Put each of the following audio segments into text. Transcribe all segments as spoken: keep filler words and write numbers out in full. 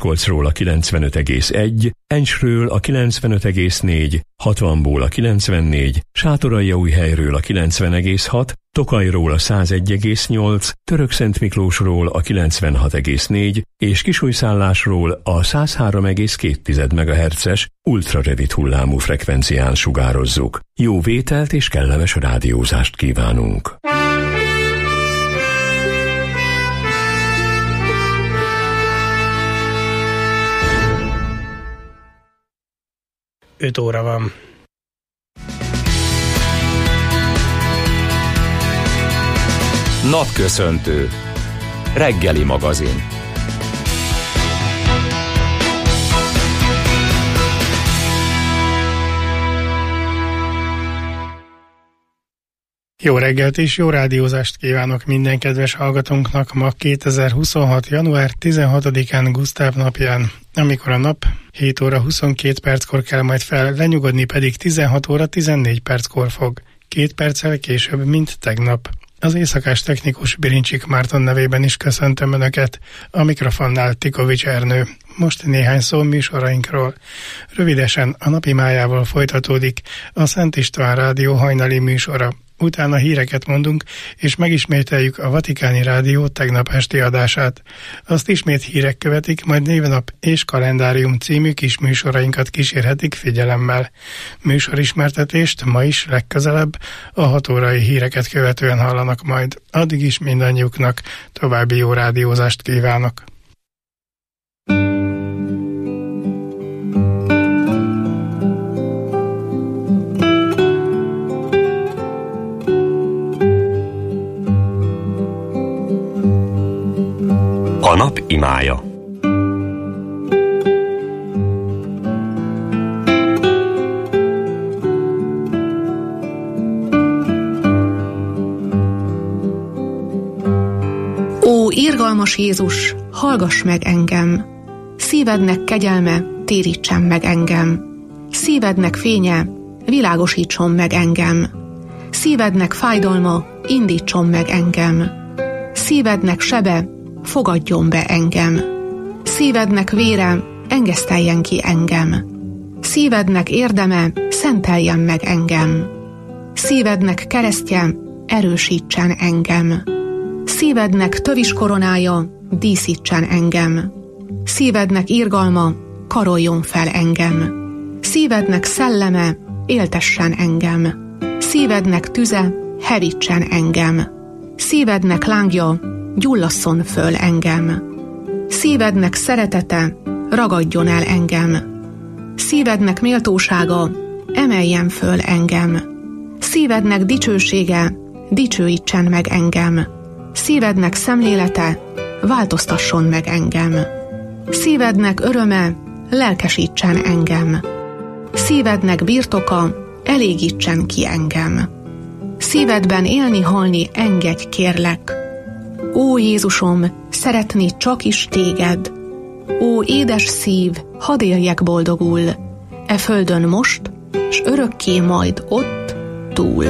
Miskolcról a kilencvenöt egész egy, Encsről a kilencvenöt egész négy, hatvanból a kilencvennégy, Sátoraljaújhelyről a kilencven egész hat, Tokajról a száz egy egész nyolc, Törökszentmiklósról a kilencvenhat egész négy és Kisújszállásról a száz három egész két megahertzes ultrarövid hullámú frekvencián sugározzuk. Jó vételt és kellemes rádiózást kívánunk! öt óra van. Napköszöntő. Reggeli magazin. Jó reggelt és jó rádiózást kívánok minden kedves hallgatónknak ma kétezer-huszonhat. január tizenhatodikán Gusztáv napján, amikor a nap hét óra huszonkét perckor kell majd fel, lenyugodni pedig tizenhat óra tizennégy perckor fog, két perccel később, mint tegnap. Az éjszakás technikus Birincsik Márton nevében is köszöntöm Önöket, a mikrofonnál Tikovics Ernő. Most néhány szó műsorainkról. Rövidesen a napi májával folytatódik a Szent István Rádió hajnali műsora. Utána híreket mondunk, és megismételjük a Vatikáni Rádió tegnap esti adását. Azt ismét hírek követik, majd névnap és kalendárium című kis műsorainkat kísérhetik figyelemmel. Műsorismertetést ma is legközelebb a hat órai híreket követően hallanak majd. Addig is mindannyiuknak további jó rádiózást kívánok. A nap imája. Ó, irgalmas Jézus, hallgass meg engem! Szívednek kegyelme, térítsen meg engem! Szívednek fénye, világosítson meg engem! Szívednek fájdalma, indítson meg engem! Szívednek sebe, fogadjon be engem. Szívednek vére, engeszteljen ki engem. Szívednek érdeme, szenteljen meg engem. Szívednek keresztje, erősítsen engem. Szívednek tövis koronája, díszítsen engem. Szívednek irgalma, karoljon fel engem. Szívednek szelleme, éltessen engem. Szívednek tüze, hevítsen engem. Szívednek lángja, gyullasszon föl engem. Szívednek szeretete, ragadjon el engem. Szívednek méltósága, emeljen föl engem. Szívednek dicsősége, dicsőítsen meg engem. Szívednek szemlélete, változtasson meg engem. Szívednek öröme, lelkesítsen engem. Szívednek birtoka, elégítsen ki engem. Szívedben élni, halni engedj, kérlek. Ó Jézusom, szeretni csak is téged. Ó édes szív, hadd éljek boldogul, e földön most, s örökké majd ott túl.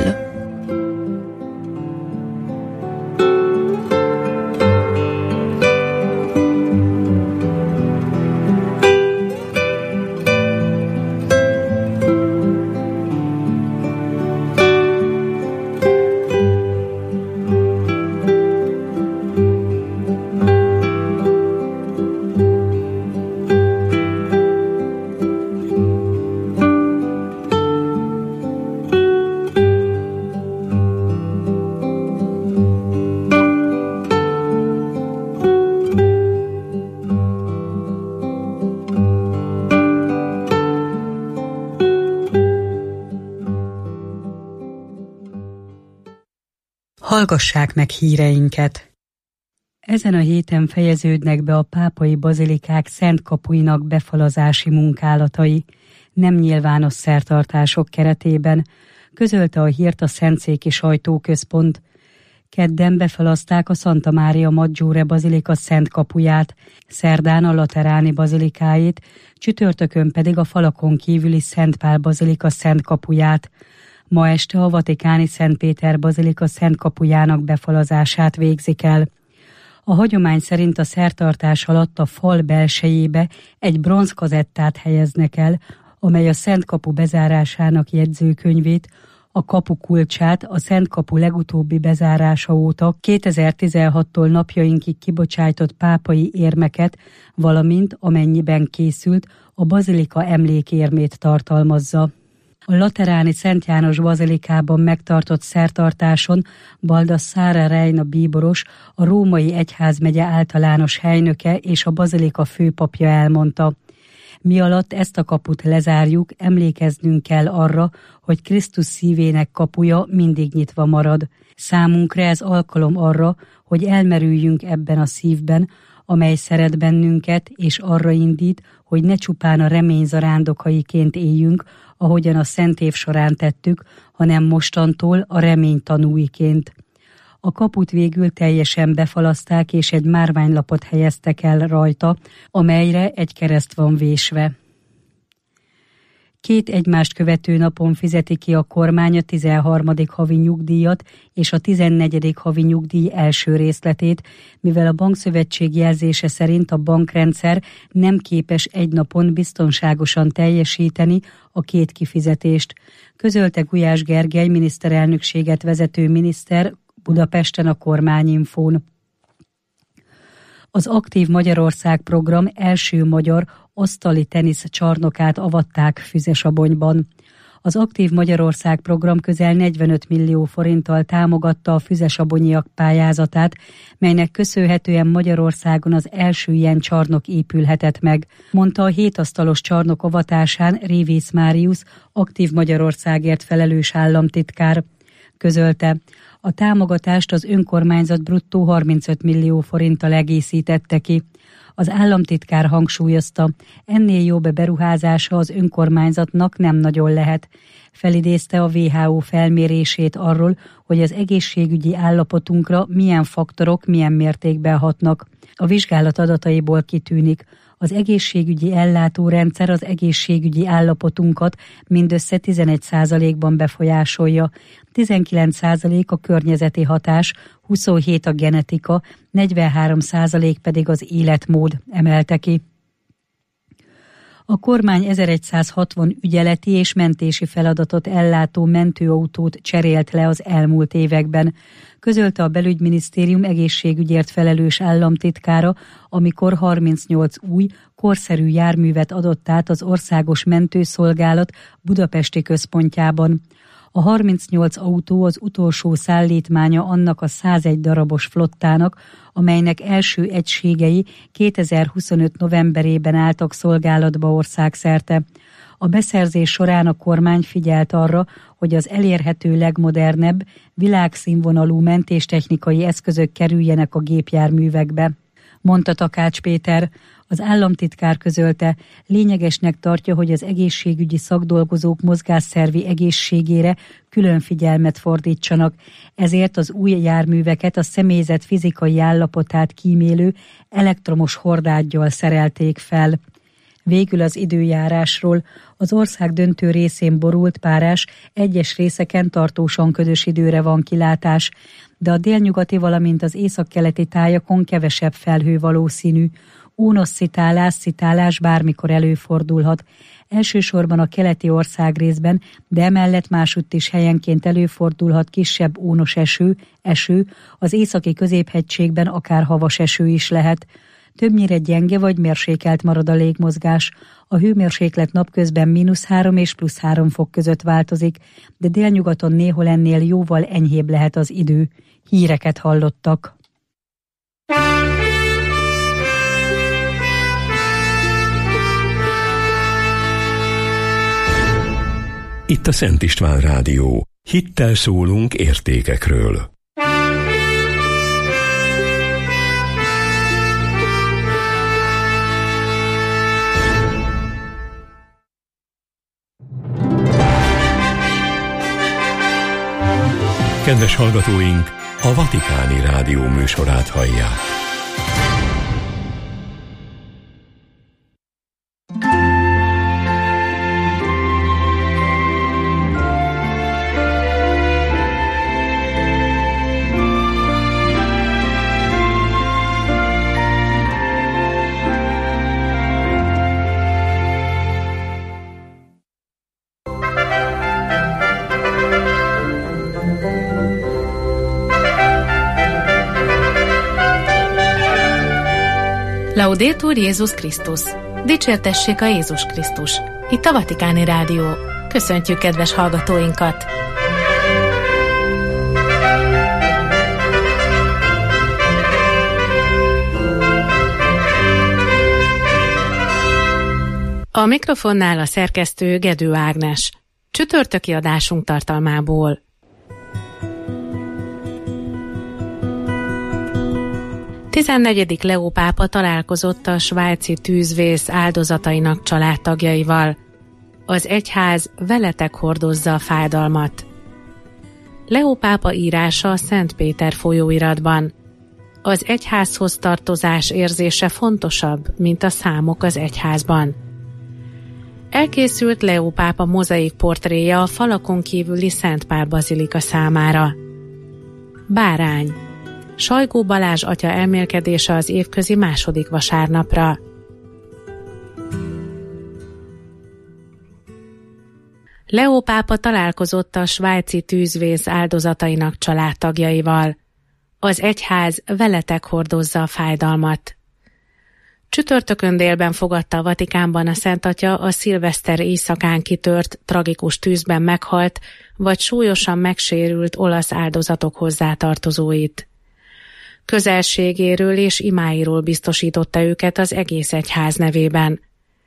Hallgassák meg híreinket! Ezen a héten fejeződnek be a pápai bazilikák szent kapuinak befalazási munkálatai, nem nyilvános szertartások keretében, közölte a hírt a Szentszéki Sajtóközpont. Kedden befalazták a Santa Maria Maggiore bazilika szent kapuját, szerdán a Lateráni bazilikáit, csütörtökön pedig a falakon kívüli Szent Pál bazilika szent kapuját. Ma este a vatikáni Szent Péter bazilika szent kapujának befalazását végzik el. A hagyomány szerint a szertartás alatt a fal belsejébe egy bronzkazettát helyeznek el, amely a Szentkapu bezárásának jegyzőkönyvét, a kapu kulcsát, a Szentkapu legutóbbi bezárása óta kétezer-tizenhattól napjainkig kibocsájtott pápai érmeket, valamint amennyiben készült, a bazilika emlékérmét tartalmazza. A lateráni Szent János bazilikában megtartott szertartáson Baldassare Reina bíboros, a római egyházmegye általános helynöke és a bazilika főpapja elmondta: mi alatt ezt a kaput lezárjuk, emlékeznünk kell arra, hogy Krisztus szívének kapuja mindig nyitva marad. Számunkra ez alkalom arra, hogy elmerüljünk ebben a szívben, amely szeret bennünket, és arra indít, hogy ne csupán a remény zarándokaiként éljünk, ahogyan a Szent Év során tettük, hanem mostantól a remény tanúiként. A kaput végül teljesen befalaszták, és egy márványlapot helyeztek el rajta, amelyre egy kereszt van vésve. Két egymást követő napon fizeti ki a kormány a tizenharmadik havi nyugdíjat és a tizennegyedik havi nyugdíj első részletét, mivel a bankszövetség jelzése szerint a bankrendszer nem képes egy napon biztonságosan teljesíteni a két kifizetést, közölte Gulyás Gergely miniszterelnökséget vezető miniszter Budapesten a Kormányinfón. Az Aktív Magyarország program első magyar asztali tenisz csarnokát avatták Füzesabonyban. Az Aktív Magyarország program közel negyvenöt millió forinttal támogatta a füzesabonyiak pályázatát, melynek köszönhetően Magyarországon az első ilyen csarnok épülhetett meg, mondta a hétasztalos csarnok avatásán Révész Máriusz, Aktív Magyarországért felelős államtitkár. Közölte: a támogatást az önkormányzat bruttó harmincöt millió forinttal egészítette ki. Az államtitkár hangsúlyozta, ennél jobb beruházása az önkormányzatnak nem nagyon lehet. Felidézte a vé há ó felmérését arról, hogy az egészségügyi állapotunkra milyen faktorok milyen mértékben hatnak. A vizsgálat adataiból kitűnik, az egészségügyi ellátórendszer az egészségügyi állapotunkat mindössze tizenegy százalékban befolyásolja, tizenkilenc százalék a környezeti hatás, huszonhét a genetika, negyvenhárom százalék pedig az életmód, emelte ki. A kormány ezeregyszázhatvan ügyeleti és mentési feladatot ellátó mentőautót cserélt le az elmúlt években, közölte a Belügyminisztérium egészségügyért felelős államtitkára, amikor harmincnyolc új, korszerű járművet adott át az Országos Mentőszolgálat budapesti központjában. A harmincnyolc autó az utolsó szállítmánya annak a százegy darabos flottának, amelynek első egységei kétezer-huszonöt novemberében álltak szolgálatba országszerte. A beszerzés során a kormány figyelt arra, hogy az elérhető legmodernebb, világszínvonalú mentéstechnikai eszközök kerüljenek a gépjárművekbe, mondta Takács Péter. Az államtitkár közölte, lényegesnek tartja, hogy az egészségügyi szakdolgozók mozgásszervi egészségére külön figyelmet fordítsanak, ezért az új járműveket a személyzet fizikai állapotát kímélő elektromos hordággyal szerelték fel. Végül az időjárásról. Az ország döntő részén borult párás, egyes részeken tartósan ködös időre van kilátás, de a délnyugati, valamint az északkeleti tájakon kevesebb felhő valószínű. Ónos szitálás, szitálás bármikor előfordulhat. Elsősorban a keleti országrészben, de emellett másutt is helyenként előfordulhat kisebb ónos eső, eső, az északi középhegységben akár havas eső is lehet. Többnyire gyenge vagy mérsékelt marad a légmozgás. A hőmérséklet napközben mínusz három és plusz három fok között változik, de délnyugaton néhol ennél jóval enyhébb lehet az idő. Híreket hallottak. Itt a Szent István Rádió. Hittel szólunk értékekről. Kedves hallgatóink, a Vatikáni Rádió műsorát hallják. Laudetur Jézus Krisztus. Dicsértessék a Jézus Krisztus. Itt a Vatikáni Rádió. Köszöntjük kedves hallgatóinkat! A mikrofonnál a szerkesztő Gedő Ágnes. Csütörtöki adásunk tartalmából. tizennegyedik Leó pápa találkozott a svájci tűzvész áldozatainak családtagjaival. Az egyház veletek hordozza a fájdalmat. Leó pápa írása a Szent Péter folyóiratban. Az egyházhoz tartozás érzése fontosabb, mint a számok az egyházban. Elkészült Leó pápa mozaik portréja a falakon kívüli Szent Pál bazilika számára. Bárány. Sajgó Balázs atya elmélkedése az évközi második vasárnapra. Leó pápa találkozott a svájci tűzvész áldozatainak családtagjaival. Az egyház veletek hordozza a fájdalmat. Csütörtökön délben fogadta a Vatikánban a Szent Atya a szilveszter éjszakán kitört, tragikus tűzben meghalt, vagy súlyosan megsérült olasz áldozatok hozzátartozóit. Közelségéről és imáiról biztosította őket az egész egyház nevében.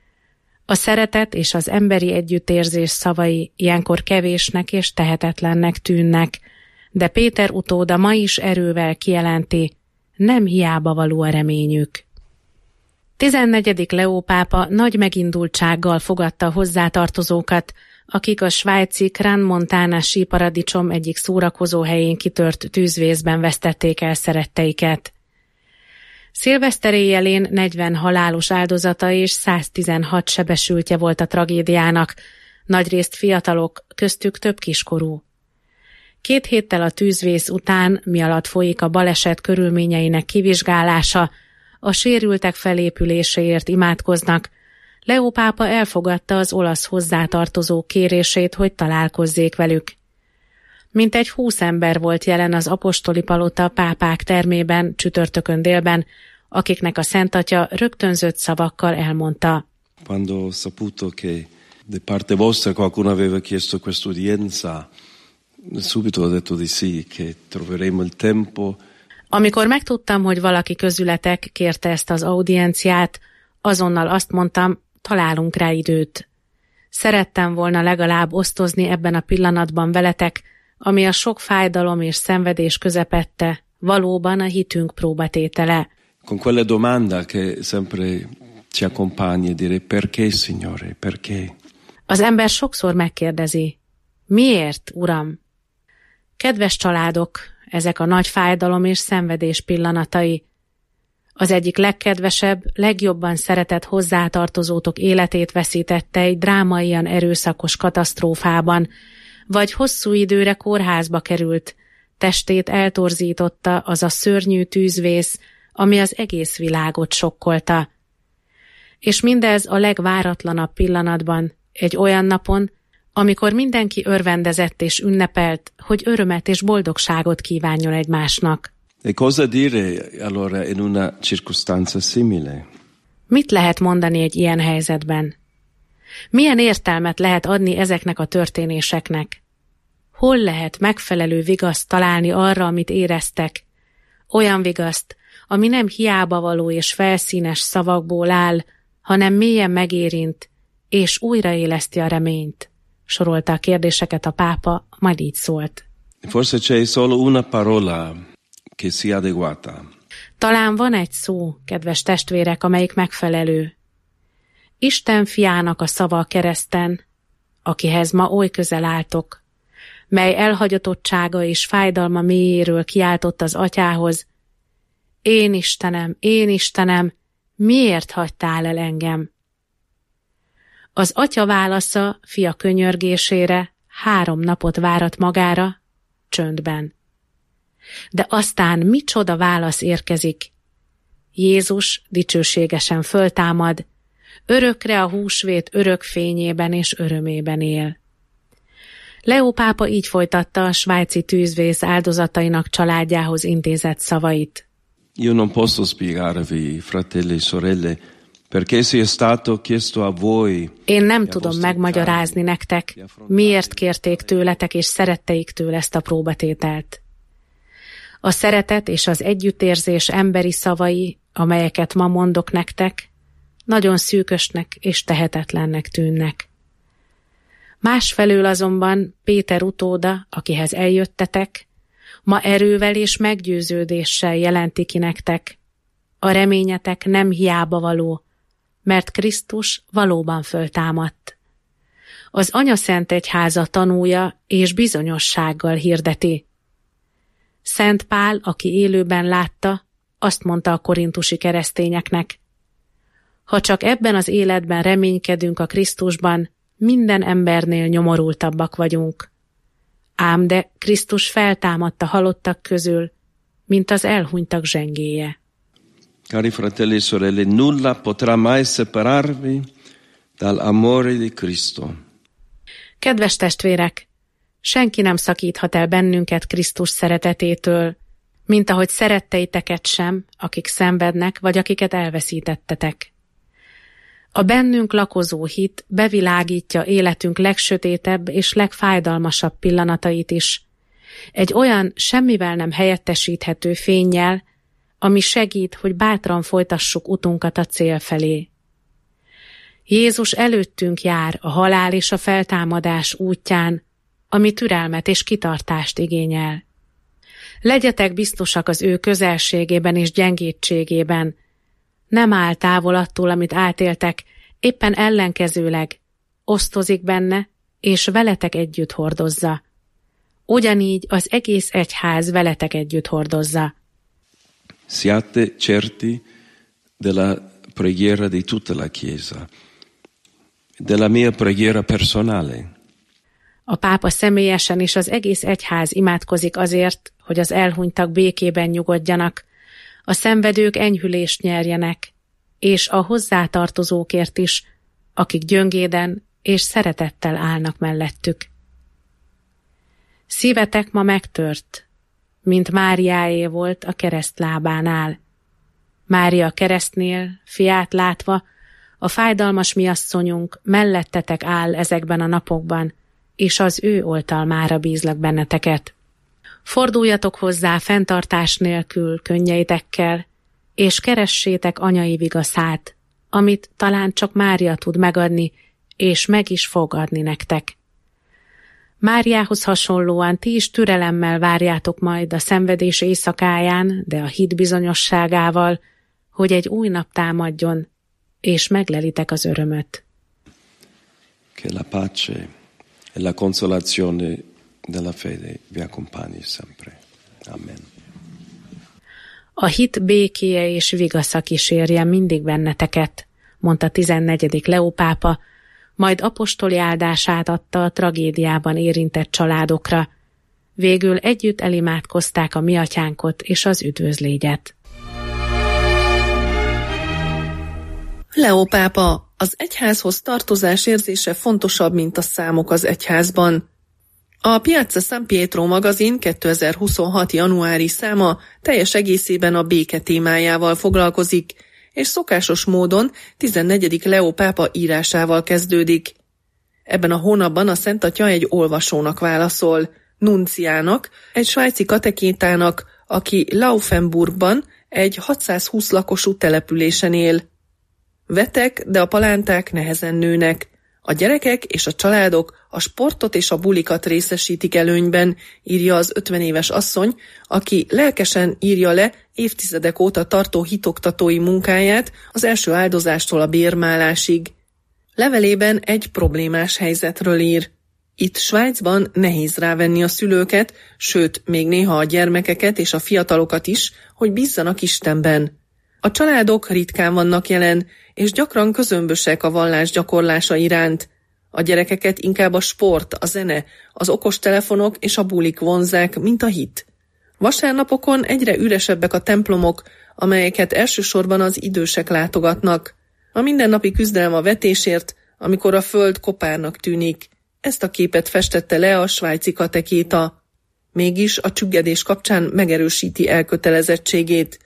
A szeretet és az emberi együttérzés szavai ilyenkor kevésnek és tehetetlennek tűnnek, de Péter utóda ma is erővel kijelenti, nem hiába való a reményük. tizennegyedik Leó pápa nagy megindultsággal fogadta a hozzátartozókat, akik a svájci Crans-Montana síparadicsom egyik szórakozó helyén kitört tűzvészben vesztették el szeretteiket. Szilveszter éjjelén negyven halálos áldozata és száztizenhat sebesültje volt a tragédiának, nagyrészt fiatalok, köztük több kiskorú. Két héttel a tűzvész után, mi alatt folyik a baleset körülményeinek kivizsgálása, a sérültek felépüléséért imádkoznak, Leó pápa elfogadta az olasz hozzátartozók kérését, hogy találkozzék velük. Mintegy húsz ember volt jelen az apostoli palota pápák termében csütörtökön délben, akiknek a Szent Atya rögtönzött szavakkal elmondta. Quando ho saputo che de parte vostra qualcuno aveva chiesto questa udienza, subito ho detto di sì, che troveremo il tempo. Amikor megtudtam, hogy valaki közületek kérte ezt az audienciát, azonnal azt mondtam, találunk rá időt. Szerettem volna legalább osztozni ebben a pillanatban veletek, ami a sok fájdalom és szenvedés közepette, valóban a hitünk próbatétele. Con quella domanda che sempre ci accompagna, dire perché, Signore, perché? Az ember sokszor megkérdezi, miért, Uram? Kedves családok, ezek a nagy fájdalom és szenvedés pillanatai. Az egyik legkedvesebb, legjobban szeretett hozzátartozótok életét veszítette egy drámaian erőszakos katasztrófában, vagy hosszú időre kórházba került, testét eltorzította az a szörnyű tűzvész, ami az egész világot sokkolta. És mindez a legváratlanabb pillanatban, egy olyan napon, amikor mindenki örvendezett és ünnepelt, hogy örömet és boldogságot kívánjon egymásnak. E cosa dire allora in una circostanza simile? Mit lehet mondani egy ilyen helyzetben? Milyen értelmet lehet adni ezeknek a történéseknek? Hol lehet megfelelő vigaszt találni arra, amit éreztek? Olyan vigaszt, ami nem hiába való és felszínes szavakból áll, hanem mélyen megérint, és újraéleszti a reményt. Sorolta a kérdéseket a pápa, majd így szólt. Forse c'è solo una parola che sia adeguata. Talán van egy szó, kedves testvérek, amelyik megfelelő. Isten fiának a szava a kereszten, akihez ma oly közel álltok, mely elhagyatottsága és fájdalma mélyéről kiáltott az atyához. Én Istenem, én Istenem, miért hagytál el engem? Az atya válasza fia könyörgésére három napot várat magára, csöndben. De aztán micsoda válasz érkezik. Jézus dicsőségesen föltámad, örökre a húsvét örök fényében és örömében él. Leó pápa így folytatta a svájci tűzvész áldozatainak családjához intézett szavait. Io non posso spiegarvi, fratelli e sorelle, perché sia stato chiesto a voi. Én nem tudom megmagyarázni nektek, miért kérték tőletek és szeretteik tőle ezt a próbatételt. A szeretet és az együttérzés emberi szavai, amelyeket ma mondok nektek, nagyon szűkösnek és tehetetlennek tűnnek. Másfelől azonban Péter utóda, akihez eljöttetek, ma erővel és meggyőződéssel jelenti ki nektek, a reményetek nem hiába való, mert Krisztus valóban föltámadt. Az Anyaszent Egyháza tanúja és bizonyossággal hirdeti. Szent Pál, aki élőben látta, azt mondta a korintusi keresztényeknek: ha csak ebben az életben reménykedünk a Krisztusban, minden embernél nyomorultabbak vagyunk. Ám de Krisztus feltámadt a halottak közül, mint az elhunytak zsengéje. Cari fratelli e sorelle, nulla potrà mai separarvi dall'amore di Cristo. Kedves testvérek, senki nem szakíthat el bennünket Krisztus szeretetétől, mint ahogy szeretteiteket sem, akik szenvednek, vagy akiket elveszítettetek. A bennünk lakozó hit bevilágítja életünk legsötétebb és legfájdalmasabb pillanatait is, egy olyan semmivel nem helyettesíthető fénnyel, ami segít, hogy bátran folytassuk utunkat a cél felé. Jézus előttünk jár a halál és a feltámadás útján, ami türelmet és kitartást igényel. Legyetek biztosak az ő közelségében és gyengétségében. Nem áll távol attól, amit átéltek, éppen ellenkezőleg osztozik benne, és veletek együtt hordozza. Ugyanígy az egész egyház veletek együtt hordozza. Siate certi della preghiera di tutta la Chiesa, della mia preghiera personale. A pápa személyesen és az egész egyház imádkozik azért, hogy az elhunytak békében nyugodjanak, a szenvedők enyhülést nyerjenek, és a hozzátartozókért is, akik gyöngéden és szeretettel állnak mellettük. Szívetek ma megtört, mint Máriáé volt a keresztlábánál. Mária a keresztnél, fiát látva, a fájdalmas miasszonyunk mellettetek áll ezekben a napokban, és az ő oltalmára bízlak benneteket. Forduljatok hozzá fenntartás nélkül, könnyeitekkel, és keressétek anyai vigaszát, amit talán csak Mária tud megadni, és meg is fog adni nektek. Máriához hasonlóan ti is türelemmel várjátok majd a szenvedés éjszakáján, de a hit bizonyosságával, hogy egy új nap támadjon, és meglelitek az örömöt. Che la pace e la consolazione della fede vi accompagni sempre. Amen. A hit békéje és vigasza kísérje mindig benneteket, mondta tizennegyedik Leó pápa, majd apostoli áldását adta a tragédiában érintett családokra. Végül együtt elimádkozták a mi atyánkot és az üdvözlégyet. Leó pápa, az egyházhoz tartozás érzése fontosabb, mint a számok az egyházban. A Piazza San Pietro magazin kétezer-huszonhat. januári száma teljes egészében a béke témájával foglalkozik, és szokásos módon tizennegyedik Leó pápa írásával kezdődik. Ebben a hónapban a Szent Atya egy olvasónak válaszol, nunciának, egy svájci katekétának, aki Laufenburgban egy hatszázhúsz lakosú településen él. Vetek, de a palánták nehezen nőnek. A gyerekek és a családok a sportot és a bulikat részesítik előnyben, írja az ötven éves asszony, aki lelkesen írja le évtizedek óta tartó hitoktatói munkáját az első áldozástól a bérmálásig. Levelében egy problémás helyzetről ír. Itt Svájcban nehéz rávenni a szülőket, sőt, még néha a gyermekeket és a fiatalokat is, hogy bízzanak Istenben. A családok ritkán vannak jelen, és gyakran közömbösek a vallás gyakorlása iránt. A gyerekeket inkább a sport, a zene, az okostelefonok és a bulik vonzzák, mint a hit. Vasárnapokon egyre üresebbek a templomok, amelyeket elsősorban az idősek látogatnak. A mindennapi küzdelem a vetésért, amikor a föld kopárnak tűnik. Ezt a képet festette le a svájci katekéta. Mégis a csüggedés kapcsán megerősíti elkötelezettségét.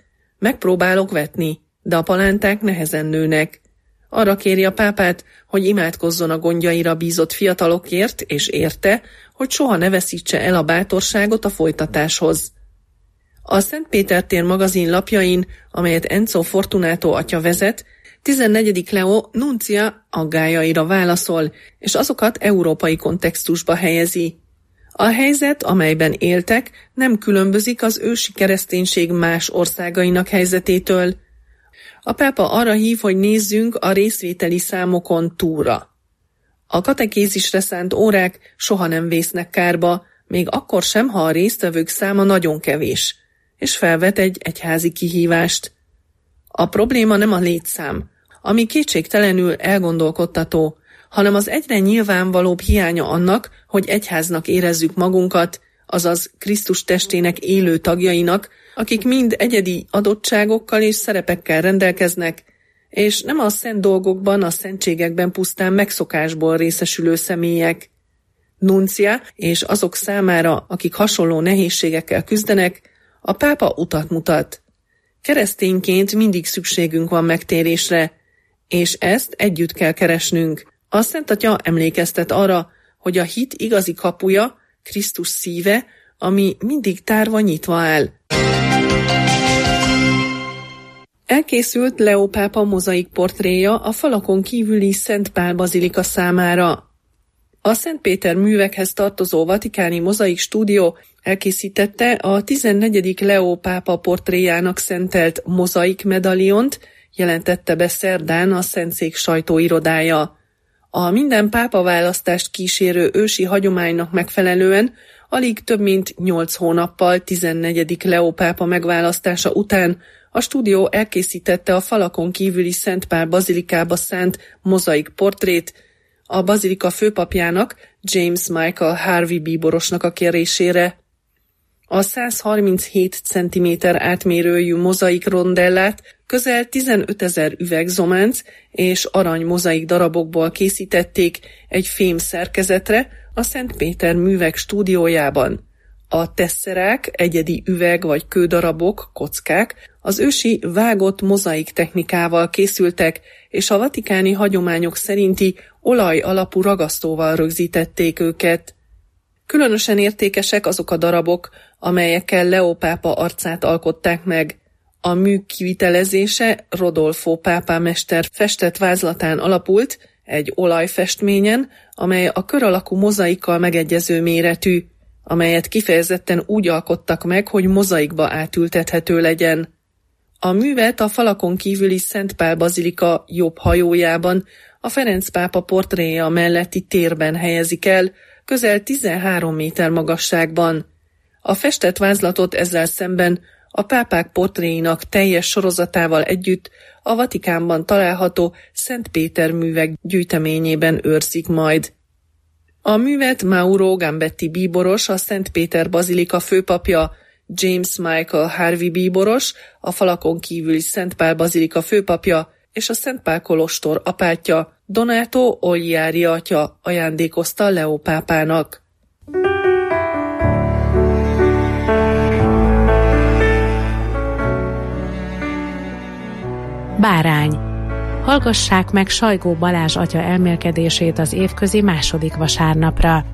Megpróbálok vetni, de a palánták nehezen nőnek. Arra kéri a pápát, hogy imádkozzon a gondjaira bízott fiatalokért, és érte, hogy soha ne veszítse el a bátorságot a folytatáshoz. A Szent Péter tér magazin lapjain, amelyet Enzo Fortunato atya vezet, tizennegyedik Leo nuncia aggájaira válaszol, és azokat európai kontextusba helyezi. A helyzet, amelyben éltek, nem különbözik az ősi kereszténység más országainak helyzetétől. A pápa arra hív, hogy nézzünk a részvételi számokon túlra. A katekézisre szánt órák soha nem vésznek kárba, még akkor sem, ha a résztvevők száma nagyon kevés, és felvet egy egyházi kihívást. A probléma nem a létszám, ami kétségtelenül elgondolkodtató, hanem az egyre nyilvánvalóbb hiánya annak, hogy egyháznak érezzük magunkat, azaz Krisztus testének élő tagjainak, akik mind egyedi adottságokkal és szerepekkel rendelkeznek, és nem a szent dolgokban, a szentségekben pusztán megszokásból részesülő személyek. Nuncia és azok számára, akik hasonló nehézségekkel küzdenek, a pápa utat mutat. Keresztényként mindig szükségünk van megtérésre, és ezt együtt kell keresnünk. A Szent Atya emlékeztet arra, hogy a hit igazi kapuja, Krisztus szíve, ami mindig tárva nyitva áll. Elkészült Leo pápa mozaik portréja a falakon kívüli Szent Pál bazilika számára. A Szent Péter művekhez tartozó vatikáni mozaik stúdió elkészítette a tizennegyedik Leo pápa portréjának szentelt mozaik medaljont, jelentette be szerdán a Szentszék sajtóirodája. A minden pápa választást kísérő ősi hagyománynak megfelelően alig több mint nyolc hónappal tizennegyedik Leo pápa megválasztása után a stúdió elkészítette a falakon kívüli Szent Pál bazilikába szánt mozaik portrét, a bazilika főpapjának, James Michael Harvey bíborosnak a kérésére. A száz harminchét centiméter átmérőjű mozaik rondellát közel tizenötezer üveg zománc és arany mozaik darabokból készítették egy fém szerkezetre a Szent Péter művek stúdiójában. A tesszerák, egyedi üveg vagy kődarabok, kockák az ősi vágott mozaik technikával készültek, és a vatikáni hagyományok szerinti olaj alapú ragasztóval rögzítették őket. Különösen értékesek azok a darabok, amelyekkel Leo pápa arcát alkották meg. A mű kivitelezése Rodolfo pápámester festett vázlatán alapult, egy olajfestményen, amely a kör alakú mozaikkal megegyező méretű, amelyet kifejezetten úgy alkottak meg, hogy mozaikba átültethető legyen. A művet a falakon kívüli Szent Pál bazilika jobb hajójában, a Ferenc pápa portréja melletti térben helyezik el, közel tizenhárom méter magasságban. A festett vázlatot ezzel szemben a pápák portréinak teljes sorozatával együtt a Vatikánban található Szent Péter művek gyűjteményében őrzik majd. A művet Mauro Gambetti bíboros, a Szent Péter bazilika főpapja, James Michael Harvey bíboros, a falakon kívüli Szent Pál bazilika főpapja és a Szent Pál kolostor apátja, Donato Olliari atya ajándékozta Leo pápának. Bárány. Hallgassák meg Sajgó Balázs atya elmélkedését az évközi második vasárnapra.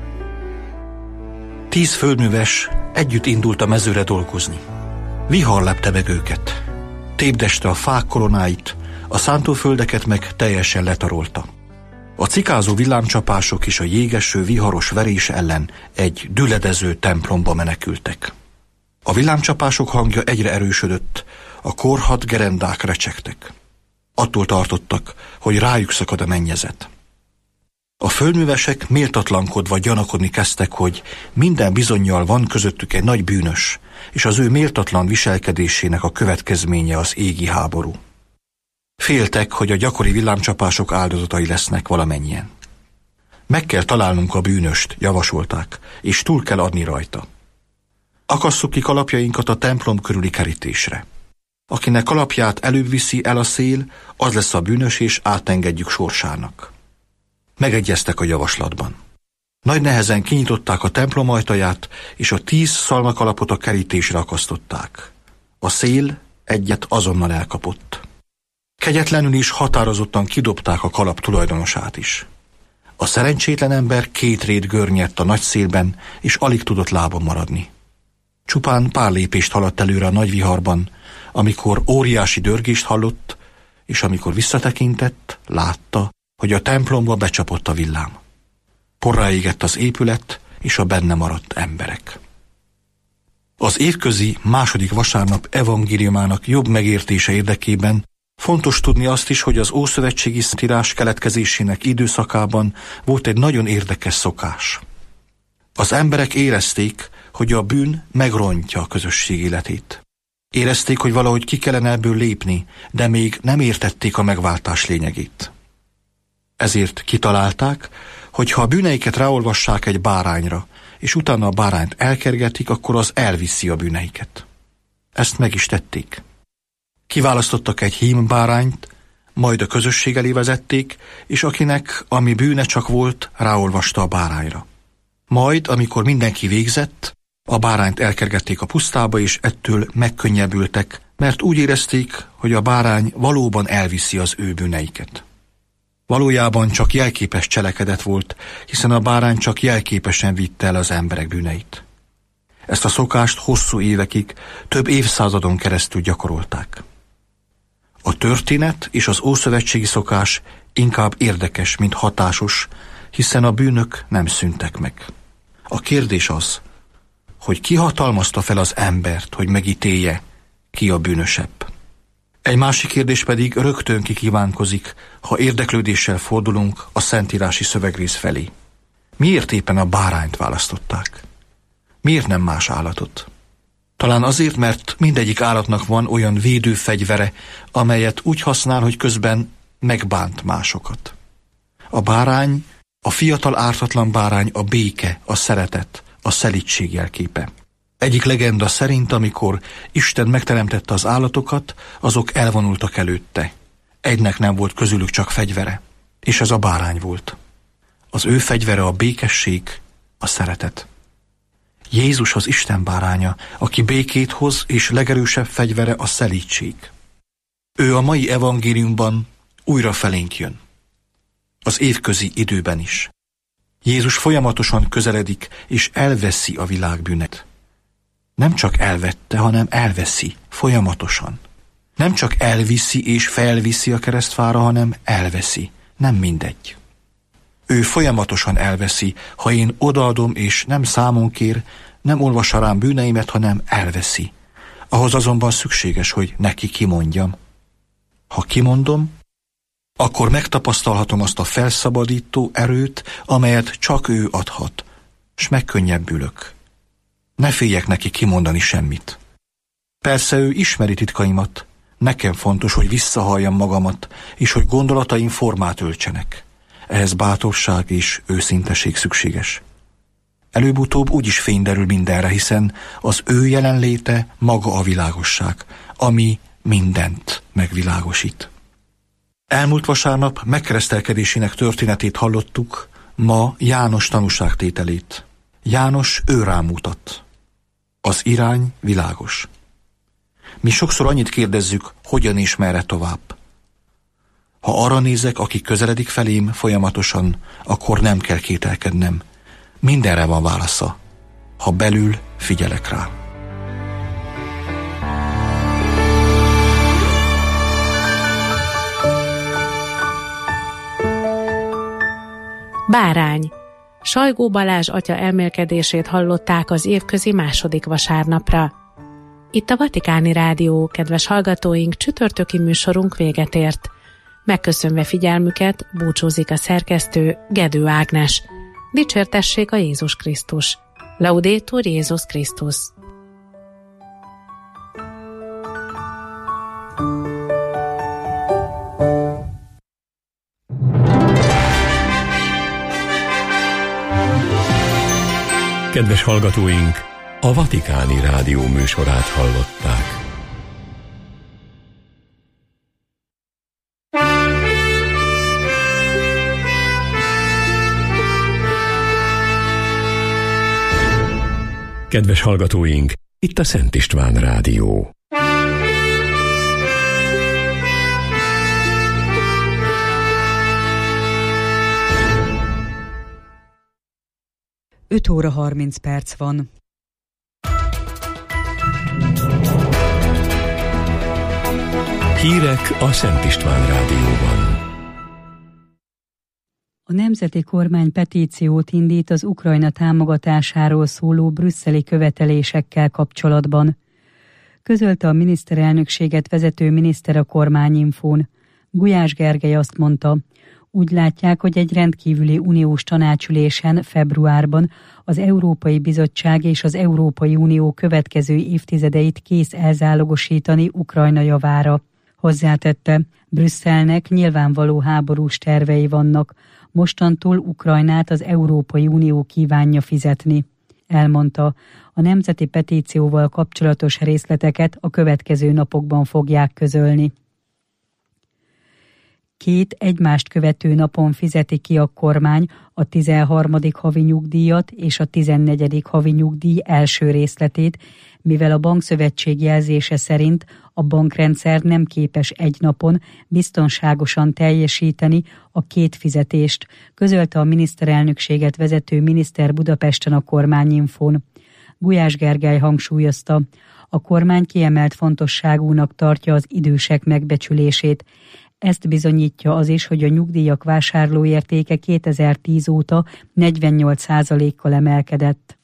Tíz földműves együtt indult a mezőre dolgozni. Vihar lepte meg őket. Tépdeste a fák koronáit, a szántóföldeket meg teljesen letarolta. A cikázó villámcsapások és a jégeső viharos verés ellen egy düledező templomba menekültek. A villámcsapások hangja egyre erősödött, a korhadt gerendák recsegtek. Attól tartottak, hogy rájuk szakad a mennyezet. A földművesek méltatlankodva gyanakodni kezdtek, hogy minden bizonnyal van közöttük egy nagy bűnös, és az ő méltatlan viselkedésének a következménye az égi háború. Féltek, hogy a gyakori villámcsapások áldozatai lesznek valamennyien. Meg kell találnunk a bűnöst, javasolták, és túl kell adni rajta. Akasszuk ki kalapjainkat a templom körüli kerítésre. Akinek kalapját előbb viszi el a szél, az lesz a bűnös, és átengedjük sorsának. Megegyeztek a javaslatban. Nagy nehezen kinyitották a templom ajtaját, és a tíz szalmakalapot a kerítésre akasztották. A szél egyet azonnal elkapott. Kegyetlenül is határozottan kidobták a kalap tulajdonosát is. A szerencsétlen ember két rét görnyedt a nagy szélben, és alig tudott lábon maradni. Csupán pár lépést haladt előre a nagy viharban, amikor óriási dörgést hallott, és amikor visszatekintett, látta, hogy a templomba becsapott a villám. Porrá égett az épület és a benne maradt emberek. Az évközi második vasárnap evangéliumának jobb megértése érdekében fontos tudni azt is, hogy az ószövetségi szentírás keletkezésének időszakában volt egy nagyon érdekes szokás. Az emberek érezték, hogy a bűn megrontja a közösség életét. Érezték, hogy valahogy ki kellene ebből lépni, de még nem értették a megváltás lényegét. Ezért kitalálták, hogy ha a bűneiket ráolvassák egy bárányra, és utána a bárányt elkergetik, akkor az elviszi a bűneiket. Ezt meg is tették. Kiválasztottak egy hímbárányt, majd a közösség elé vezették, és akinek, ami bűne csak volt, ráolvasta a bárányra. Majd, amikor mindenki végzett, a bárányt elkergették a pusztába, és ettől megkönnyebbültek, mert úgy érezték, hogy a bárány valóban elviszi az ő bűneiket. Valójában csak jelképes cselekedet volt, hiszen a bárány csak jelképesen vitte el az emberek bűneit. Ezt a szokást hosszú évekig, több évszázadon keresztül gyakorolták. A történet és az ószövetségi szokás inkább érdekes, mint hatásos, hiszen a bűnök nem szűntek meg. A kérdés az, hogy ki hatalmazta fel az embert, hogy megítélje, ki a bűnösebb. Egy másik kérdés pedig rögtön kikívánkozik, ha érdeklődéssel fordulunk a szentírási szövegrész felé. Miért éppen a bárányt választották? Miért nem más állatot? Talán azért, mert mindegyik állatnak van olyan védőfegyvere, amelyet úgy használ, hogy közben megbánt másokat. A bárány, a fiatal ártatlan bárány a béke, a szeretet, a szelídség jelképe. Egyik legenda szerint, amikor Isten megteremtette az állatokat, azok elvonultak előtte. Egynek nem volt közülük csak fegyvere, és ez a bárány volt. Az ő fegyvere a békesség, a szeretet. Jézus az Isten báránya, aki békét hoz, és legerősebb fegyvere a szelídség. Ő a mai evangéliumban újra felénk jön. Az évközi időben is. Jézus folyamatosan közeledik, és elveszi a világ bűnet. Nem csak elvette, hanem elveszi, folyamatosan. Nem csak elviszi és felviszi a keresztfára, hanem elveszi. Nem mindegy. Ő folyamatosan elveszi, ha én odaadom és nem számon kér, nem olvassa rám bűneimet, hanem elveszi. Ahhoz azonban szükséges, hogy neki kimondjam. Ha kimondom, akkor megtapasztalhatom azt a felszabadító erőt, amelyet csak ő adhat, s megkönnyebbülök. Ne féljek neki kimondani semmit. Persze ő ismeri titkaimat, nekem fontos, hogy visszahalljam magamat, és hogy gondolataim formát öltsenek. Ehhez bátorság és őszinteség szükséges. Előbb-utóbb úgyis fény derül mindenre, hiszen az ő jelenléte maga a világosság, ami mindent megvilágosít. Elmúlt vasárnap megkeresztelkedésének történetét hallottuk, ma János tanúságtételét. János ő rámutat. Az irány világos. Mi sokszor annyit kérdezzük, hogyan és merre tovább. Ha arra nézek, aki közeledik felém folyamatosan, akkor nem kell kételkednem. Mindenre van válasza, ha belül figyelek rá. Bárány. Sajgó Balázs atya elmélkedését hallották az évközi második vasárnapra. Itt a Vatikáni Rádió, kedves hallgatóink, csütörtöki műsorunk véget ért. Megköszönve figyelmüket búcsúzik a szerkesztő, Gedő Ágnes. Dicsértessék a Jézus Krisztus. Laudetur Jézus Krisztus. Kedves hallgatóink, a Vatikáni Rádió műsorát hallották. Kedves hallgatóink, itt a Szent István Rádió. öt óra harminc perc van. Hírek a Szent István Rádióban. A nemzeti kormány petíciót indít az Ukrajna támogatásáról szóló brüsszeli követelésekkel kapcsolatban. Közölte a miniszterelnökséget vezető miniszter a Kormányinfón. Gulyás Gergely azt mondta, úgy látják, hogy egy rendkívüli uniós tanácsülésen februárban az Európai Bizottság és az Európai Unió következő évtizedeit kész elzálogosítani Ukrajna javára. Hozzátette, Brüsszelnek nyilvánvaló háborús tervei vannak, mostantól Ukrajnát az Európai Unió kívánja fizetni. Elmondta, a nemzeti petícióval kapcsolatos részleteket a következő napokban fogják közölni. Két egymást követő napon fizeti ki a kormány a tizenharmadik havi nyugdíjat és a tizennegyedik havi nyugdíj első részletét, mivel a bankszövetség jelzése szerint a bankrendszer nem képes egy napon biztonságosan teljesíteni a két fizetést, közölte a miniszterelnökséget vezető miniszter Budapesten a Kormányinfón. Gulyás Gergely hangsúlyozta, a kormány kiemelt fontosságúnak tartja az idősek megbecsülését. Ezt bizonyítja az is, hogy a nyugdíjak vásárlóértéke kétezer-tíz óta negyvennyolc százalékkal emelkedett.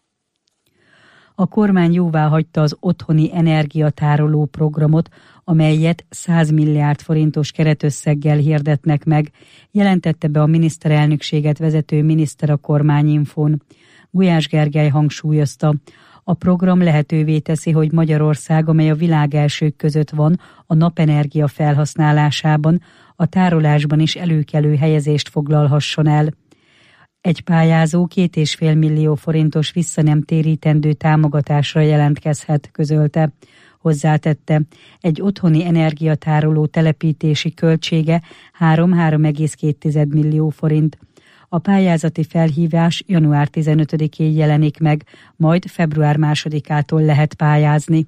A kormány jóváhagyta az otthoni energiatároló programot, amelyet száz milliárd forintos keretösszeggel hirdetnek meg, jelentette be a miniszterelnökséget vezető miniszter a Kormányinfón. Gulyás Gergely hangsúlyozta, a program lehetővé teszi, hogy Magyarország, amely a világ elsők között van a napenergia felhasználásában, a tárolásban is előkelő helyezést foglalhasson el. Egy pályázó két és fél millió forintos vissza nem térítendő támogatásra jelentkezhet, közölte. Hozzátette, egy otthoni energiatároló telepítési költsége három-három egész két millió forint. A pályázati felhívás január tizenötödikén jelenik meg, majd február másodikától lehet pályázni.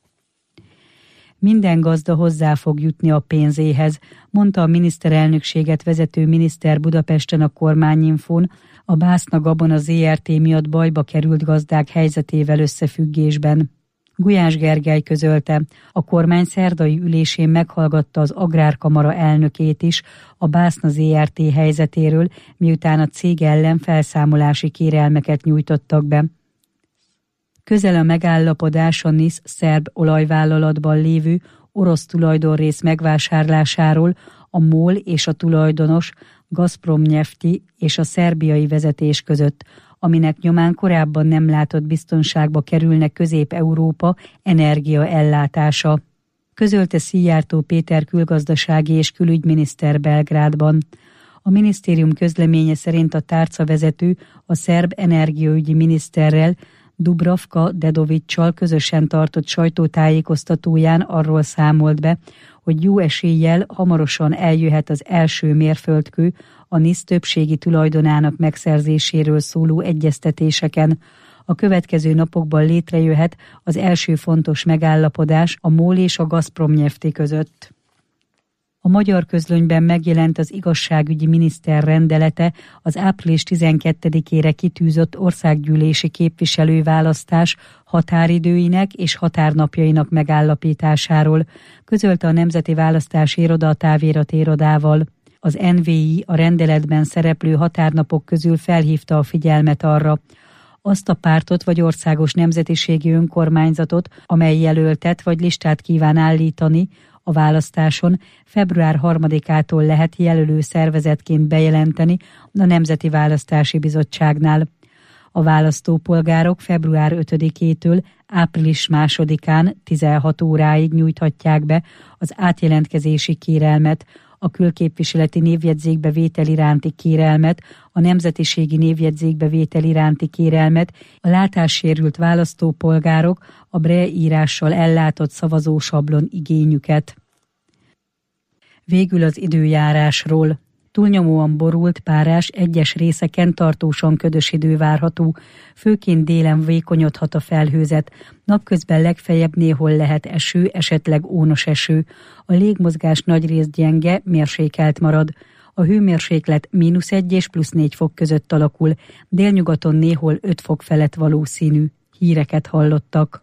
Minden gazda hozzá fog jutni a pénzéhez, mondta a miniszterelnökséget vezető miniszter Budapesten a Kormányinfón, a Bászna Gabona zé er té miatt bajba került gazdák helyzetével összefüggésben. Gulyás Gergely közölte, a kormány szerdai ülésén meghallgatta az Agrárkamara elnökét is a Bászna zé er té helyzetéről, miután a cég ellen felszámolási kérelmeket nyújtottak be. Közel a megállapodás a NISZ szerb olajvállalatban lévő orosz tulajdonrész megvásárlásáról a MOL és a tulajdonos Gazpromnefti és a szerbiai vezetés között, aminek nyomán korábban nem látott biztonságba kerülne Közép-Európa energiaellátása. Közölte Szijjártó Péter külgazdasági és külügyminiszter Belgrádban. A minisztérium közleménye szerint a tárcavezető a szerb energiaügyi miniszterrel, Dubravka Dedovicsal közösen tartott sajtótájékoztatóján arról számolt be, hogy jó eséllyel hamarosan eljöhet az első mérföldkő a NISZ többségi tulajdonának megszerzéséről szóló egyeztetéseken. A következő napokban létrejöhet az első fontos megállapodás a MOL és a Gazpromnefti között. A magyar közlönyben megjelent az igazságügyi miniszter rendelete az április tizenkettedikére kitűzött országgyűlési képviselőválasztás határidőinek és határnapjainak megállapításáról, közölte a Nemzeti Választási Iroda a távirati irodával. Az en vé i a rendeletben szereplő határnapok közül felhívta a figyelmet arra, azt a pártot vagy országos nemzetiségi önkormányzatot, amely jelöltet vagy listát kíván állítani a választáson, február harmadikától lehet jelölő szervezetként bejelenteni a Nemzeti Választási Bizottságnál. A választópolgárok február ötödikétől április másodikán tizenhat óráig nyújthatják be az átjelentkezési kérelmet, a külképviseleti névjegyzékbe vétel iránti kérelmet, a nemzetiségi névjegyzékbe vétel iránti kérelmet, a látássérült választópolgárok a braille írással ellátott szavazósablon igényüket. Végül az időjárásról. Túlnyomóan borult, párás, egyes részeken tartósan ködös idő várható, főként délen vékonyodhat a felhőzet, napközben legfeljebb néhol lehet eső, esetleg ónos eső. A légmozgás nagyrészt gyenge, mérsékelt marad. A hőmérséklet mínusz egy és plusz négy fok között alakul, délnyugaton néhol öt fok felett valószínű. Híreket hallottak.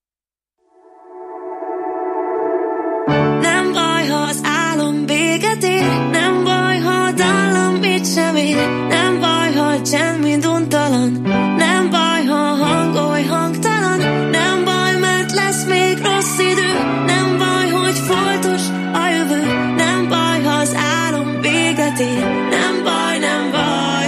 Nem baj, ha az álom véget ér, nem baj, ha a dallam mit sem ér, nem baj, ha a csend mind untalan, nem baj, ha a hang oly hangtalan, nem baj, mert lesz még rossz idő, nem baj, hogy foltos a jövő, nem baj, ha az álom véget ér, nem baj, nem baj,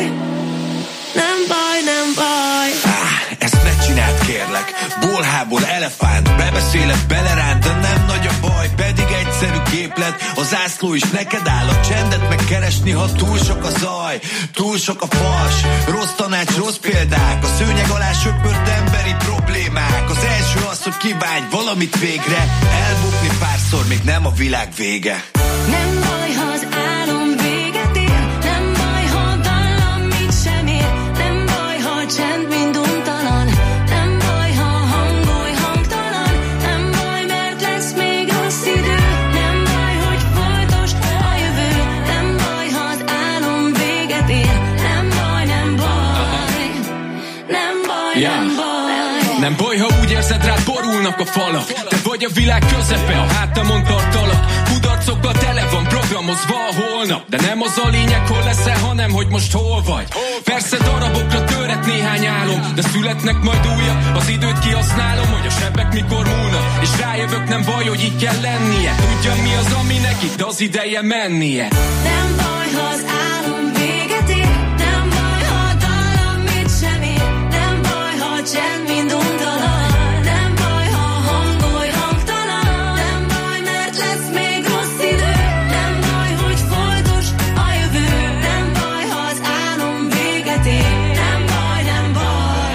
nem baj, nem baj. Ah, ezt ne csináld, kérlek, bolhából elefánt, bebeszélek, beleránt, de nem nagy a baj, pedig egyszerű képlet, a zászló is neked áll, a csendet megkeresni, ha túl sok a zaj, túl sok a fals, rossz tanács, rossz példák, a szőnyeg alá söpört emberi problémák, az első az, hogy kívánj valamit végre, elbukni párszor még nem a világ vége. Nem baj, ha az álom véget ér, nem baj, ha a dallam mit sem ér, nem baj, ha a csend mind untalan, nem baj, ha a hang oly hangtalan, nem baj, mert lesz még rossz idő, nem baj, hogy folytos a jövő, nem baj, ha az álom véget ér, nem baj, nem baj, nem baj, nem baj. Nem baj, ha úgy érzed, rád borulnak a falak, te vagy a világ közepe, a hátamon tartalak, kudarcokkal tele van programozva a holnap, de nem az a lényeg, hol leszel, hanem hogy most hol vagy. Persze darabokra töret néhány álom, de születnek majd újabb, az időt kihasználom, hogy a sebbek mikor múlnak, és rájövök, nem baj, hogy így kell lennie, tudja mi az, aminek itt az ideje mennie. Nem baj, ha az álom véget ér, nem baj, ha a dallam mit sem ér, nem baj, ha a csend mind untalan, nem baj, ha a hang oly hangtalan, nem baj, mert lesz még rossz idő, nem baj, hogy foltos a jövő, nem baj, ha az álom véget ér, nem baj, nem baj,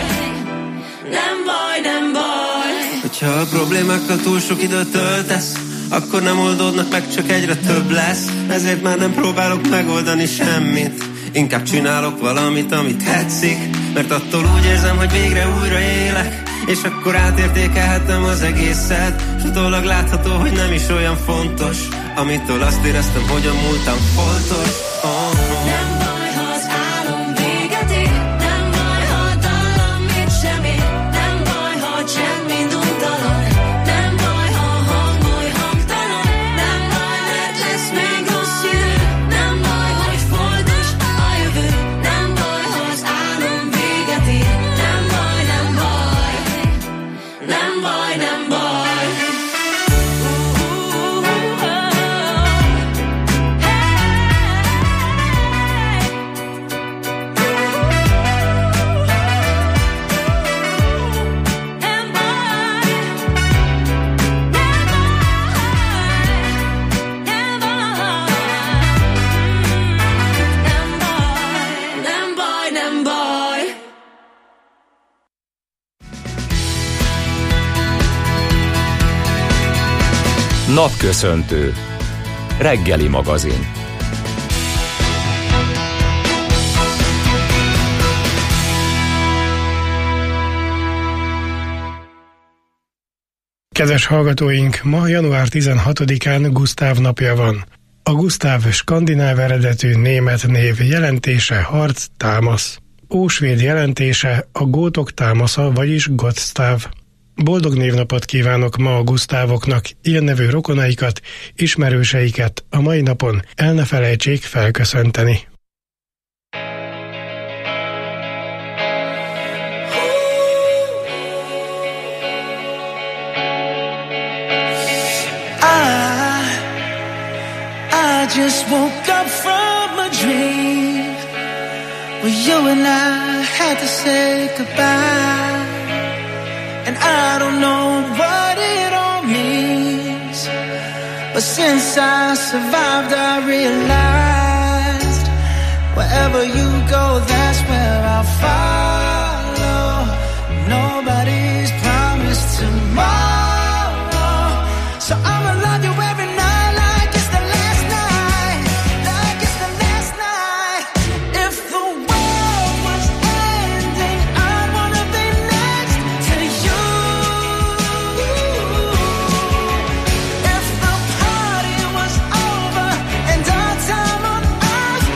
nem baj, nem baj. Hogyha a problémákkal túl sok időt töltesz, akkor nem oldódnak meg, csak egyre több lesz. Ezért már nem próbálok megoldani semmit, inkább csinálok valamit, amit tetszik, mert attól úgy érzem, hogy végre újra élek, és akkor átértékelhetem az egészet, s utólag látható, hogy nem is olyan fontos, amitől azt éreztem, hogy a múltam foltos. Oh-oh. Nem baj, ha az álom véget ér, nem baj, ha a dallam mit sem ér, nem baj, ha a csend mind untalan, nem baj, ha a hang oly hangtalan, nem baj, mert lesz még rossz idő, nem baj, hogy foltos a jövő, nem baj, ha az álom véget ér, nem baj, nem baj, nem baj, nem baj. Napköszöntő. Reggeli magazin. Kedves hallgatóink, ma január tizenhatodikán Gusztáv napja van. A Gusztáv skandináv eredetű német név jelentése harc, támasz. Ósvéd jelentése a gótok támasza, vagyis Gottstáv. Boldog névnapot kívánok ma a Gusztávoknak, ilyen nevű rokonaikat, ismerőseiket a mai napon el ne felejtsék felköszönteni. I, I just woke up from a dream where you and I had to say goodbye. And I don't know what it all means, but since I survived I realized wherever you go, that's where I'll follow. Nobody's promised tomorrow, so I'ma love you every night like it's the last night, like it's the last night. If the world was ending, I wanna be next to you. If the party was over and our time on earth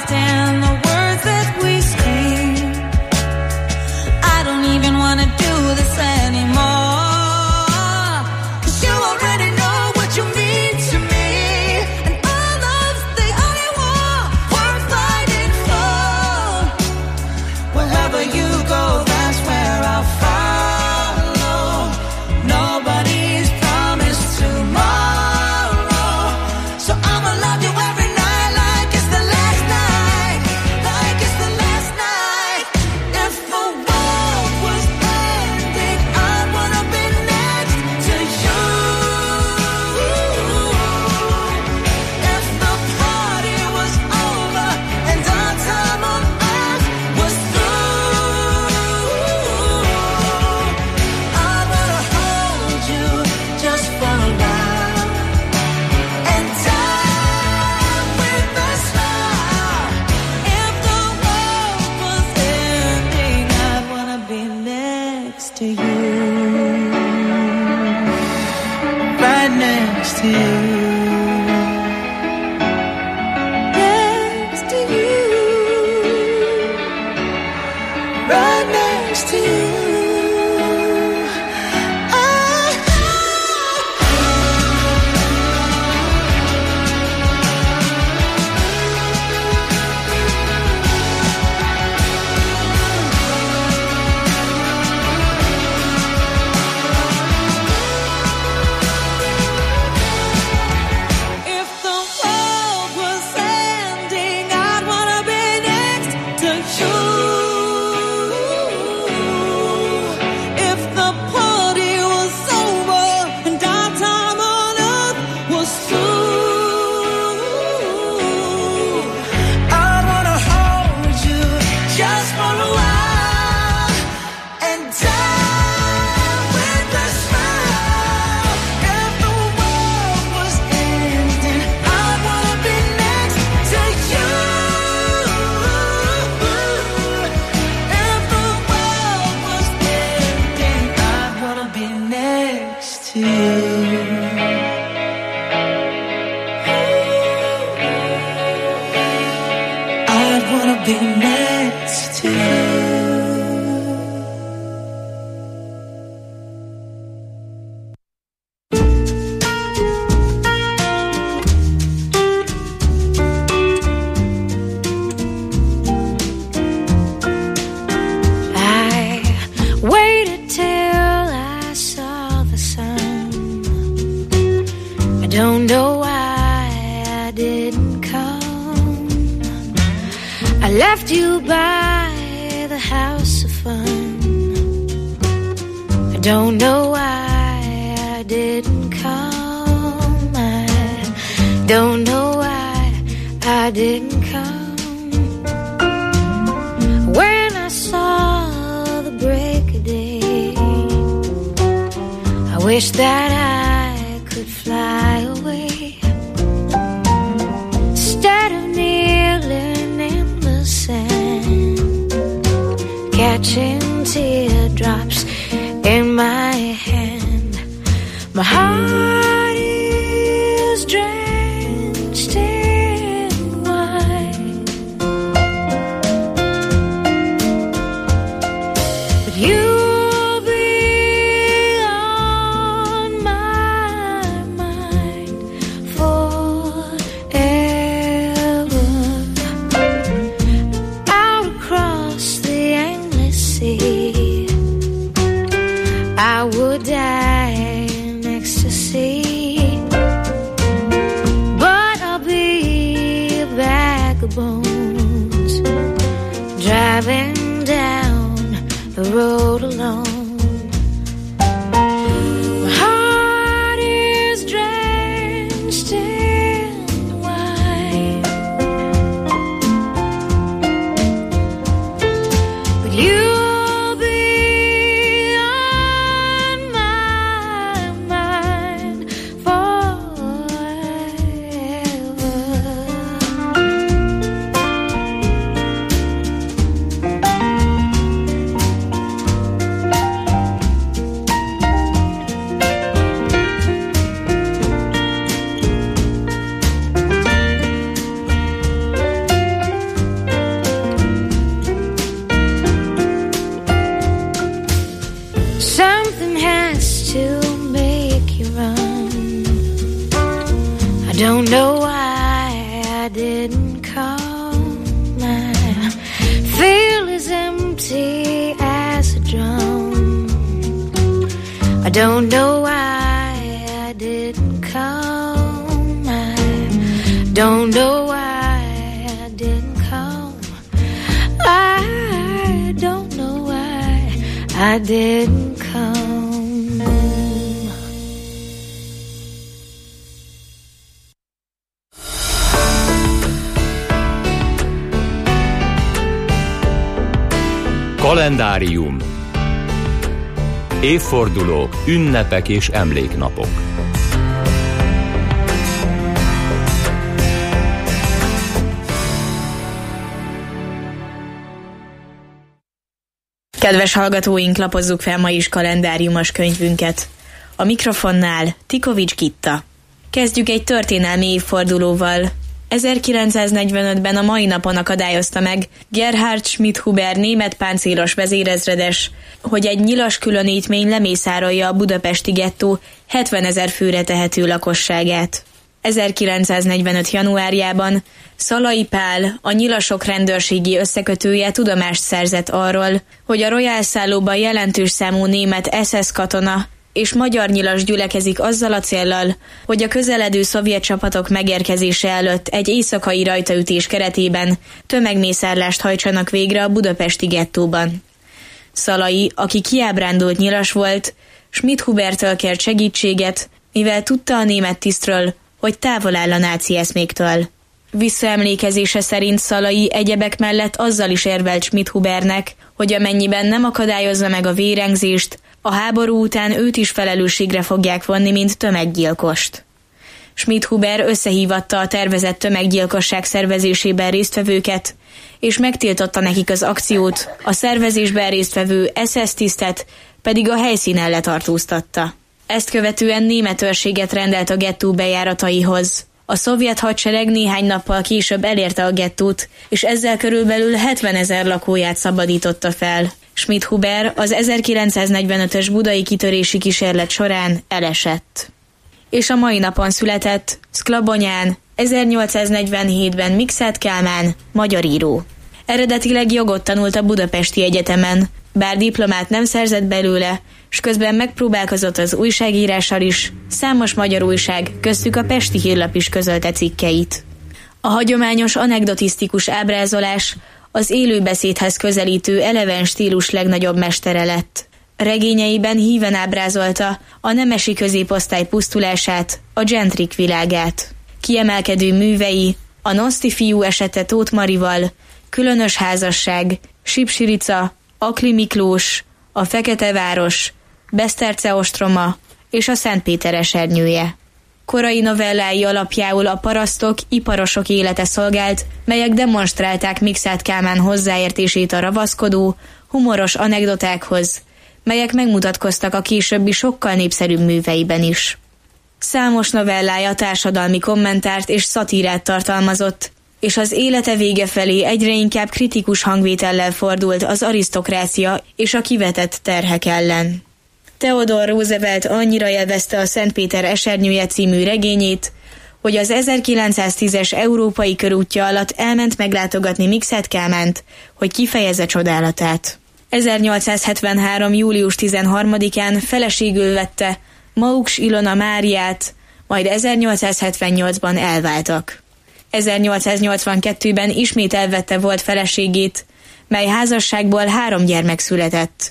understand the words that we scream. I don't even want to do this anymore, 'cause you already know what you mean to me, and all love's the only war worth fighting for. Wherever you go, that's where I'll follow. Nobody's promised tomorrow, so I'ma love you every night like it's the last night, like it's the last night. If the world was ending, I wanna be next to you. If the party was over and our time on earth was through, I wanna hold you just for a while and die with a smile. If the world was ending, I wanna be next to you, right next to you. next to you, Right next to you. if the world was ending, I'd wanna be next to you. If the party was over and our time on earth was through, I wanna hold you just for a while and die with a smile. If the world was ending, I wanna be next to you. If the world was ending, I wanna be next to you. I'd wanna be next to you. I waited till I saw the sun. I don't know why I didn't come. I left you by the house of fun. I don't know why I didn't come. I don't know why I didn't come. When I saw the break of day, I wish that I could fly away, instead of kneeling in the sand, catching teardrops in my hand. My heart is drenched in wine, but you'll be on my mind forever. Out across the endless sea, I would die in ecstasy, but I'll be a bag of bones, driving down the road alone. My heart is drenched in wine, but you'll be on my mind forever. I don't know why I didn't call. My feel as empty as a drum. I don't know why I didn't call. I don't know why I didn't call. I don't know why I didn't call. Kalendárium. Évfordulók, ünnepek és emléknapok. Kedves hallgatóink, lapozzuk fel ma is kalendáriumos könyvünket. A mikrofonnál Tikovics Gitta. Kezdjük egy történelmi évfordulóval. ezerkilencszáznegyvenötben a mai napon akadályozta meg Gerhard Schmidhuber német páncélos vezérezredes, hogy egy nyilas különítmény lemészárolja a budapesti gettó hetvenezer főre tehető lakosságát. ezerkilencszáznegyvenöt. januárjában Szalai Pál, a nyilasok rendőrségi összekötője tudomást szerzett arról, hogy a Royal szállóban jelentős számú német es es katona és magyar nyilas gyülekezik azzal a céllal, hogy a közeledő szovjet csapatok megérkezése előtt egy éjszakai rajtaütés keretében tömegmészárlást hajtsanak végre a budapesti gettóban. Szalai, aki kiábrándult nyilas volt, Schmidhubertől kért segítséget, mivel tudta a német tisztről, hogy távol áll a náci eszméktől. Visszaemlékezése szerint Szalai egyebek mellett azzal is érvelt Schmidhubernek, hogy amennyiben nem akadályozza meg a vérengzést, a háború után őt is felelősségre fogják vonni, mint tömeggyilkost. Schmidhuber összehívatta a tervezett tömeggyilkosság szervezésében résztvevőket, és megtiltotta nekik az akciót, a szervezésben résztvevő es es tisztet pedig a helyszínen letartóztatta. Ezt követően német őrséget rendelt a gettó bejárataihoz. A szovjet hadsereg néhány nappal később elérte a gettót, és ezzel körülbelül hetvenezer lakóját szabadította fel. Schmidhuber az ezerkilencszáznegyvenötös budai kitörési kísérlet során elesett. És a mai napon született Szklabonyán, ezernyolcszáznegyvenhétben Mikszáth Kálmán, magyar író. Eredetileg jogot tanult a Budapesti Egyetemen, bár diplomát nem szerzett belőle, s közben megpróbálkozott az újságírással is, számos magyar újság, köztük a Pesti Hírlap is közölte cikkeit. A hagyományos anekdotisztikus ábrázolás az élőbeszédhez közelítő eleven stílus legnagyobb mestere lett. Regényeiben híven ábrázolta a nemesi középosztály pusztulását, a gentrik világát. Kiemelkedő művei, a Noszti fiú esete Tóth Marival, Különös házasság, Sipsirica, Akli Miklós, a Fekete város, Beszterce ostroma és a Szent Péter esernyője. Korai novellái alapjául a parasztok, iparosok élete szolgált, melyek demonstrálták Mikszáth Kálmán hozzáértését a ravaszkodó, humoros anekdotákhoz, melyek megmutatkoztak a későbbi sokkal népszerűbb műveiben is. Számos novellája társadalmi kommentárt és szatírát tartalmazott, és az élete vége felé egyre inkább kritikus hangvétellel fordult az arisztokrácia és a kivetett terhek ellen. Theodore Roosevelt annyira élvezte a Szent Péter esernyője című regényét, hogy az ezerkilencszáztízes európai körútja alatt elment meglátogatni Mikszáth Kálmánt, hogy kifejezze csodálatát. ezernyolcszázhetvenhárom. július tizenharmadikán feleségül vette Mauks Ilona Máriát, majd ezernyolcszázhetvennyolcban elváltak. ezernyolcszáznyolcvankettőben ismét elvette volt feleségét, mely házasságból három gyermek született.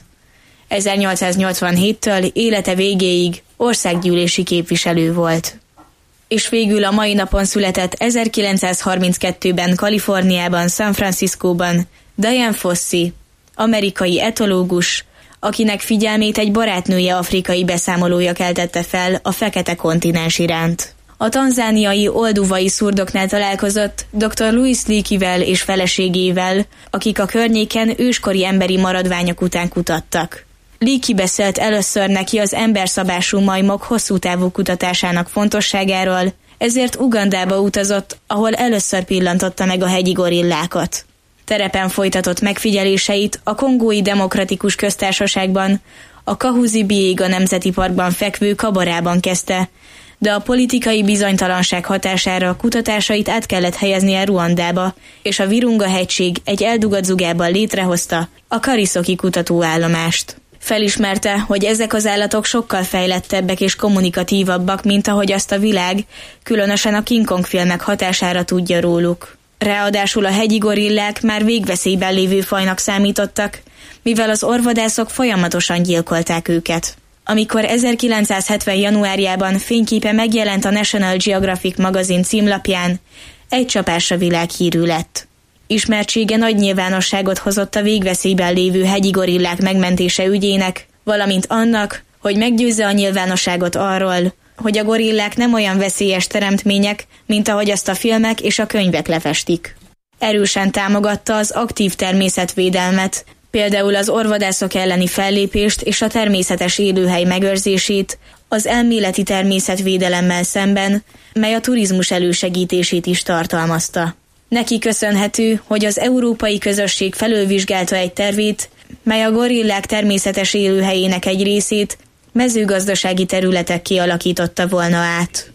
ezernyolcszáznyolcvanhéttől élete végéig országgyűlési képviselő volt. És végül a mai napon született ezerkilencszázharminckettőben Kaliforniában, San Franciscóban Dian Fossey, amerikai etológus, akinek figyelmét egy barátnője afrikai beszámolója keltette fel a fekete kontinens iránt. A tanzániai olduvai szurdoknál találkozott doktor Louis Leakey-vel és feleségével, akik a környéken őskori emberi maradványok után kutattak. Leakey beszélt először neki az emberszabású majmok hosszú távú kutatásának fontosságáról, ezért Ugandába utazott, ahol először pillantotta meg a hegyi gorillákat. Terepen folytatott megfigyeléseit a Kongói Demokratikus Köztársaságban, a Kahuzi-Biega Nemzeti Parkban fekvő Kabarában kezdte, de a politikai bizonytalanság hatására a kutatásait át kellett helyeznie Ruandába, és a Virunga-hegység egy eldugott zugában létrehozta a Karisoki kutatóállomást. Felismerte, hogy ezek az állatok sokkal fejlettebbek és kommunikatívabbak, mint ahogy azt a világ, különösen a King Kong filmek hatására tudja róluk. Ráadásul a hegyi gorillák már végveszélyben lévő fajnak számítottak, mivel az orvvadászok folyamatosan gyilkolták őket. Amikor ezerkilencszázhetven. januárjában fényképe megjelent a National Geographic magazin címlapján, egy csapásra világhírű lett. Ismertsége nagy nyilvánosságot hozott a végveszélyben lévő hegyi gorillák megmentése ügyének, valamint annak, hogy meggyőzze a nyilvánosságot arról, hogy a gorillák nem olyan veszélyes teremtmények, mint ahogy azt a filmek és a könyvek lefestik. Erősen támogatta az aktív természetvédelmet, például az orvvadászok elleni fellépést és a természetes élőhely megőrzését, az elméleti természetvédelemmel szemben, mely a turizmus elősegítését is tartalmazta. Neki köszönhető, hogy az európai közösség felülvizsgálta egy tervét, mely a gorillák természetes élőhelyének egy részét mezőgazdasági területek kialakította volna át.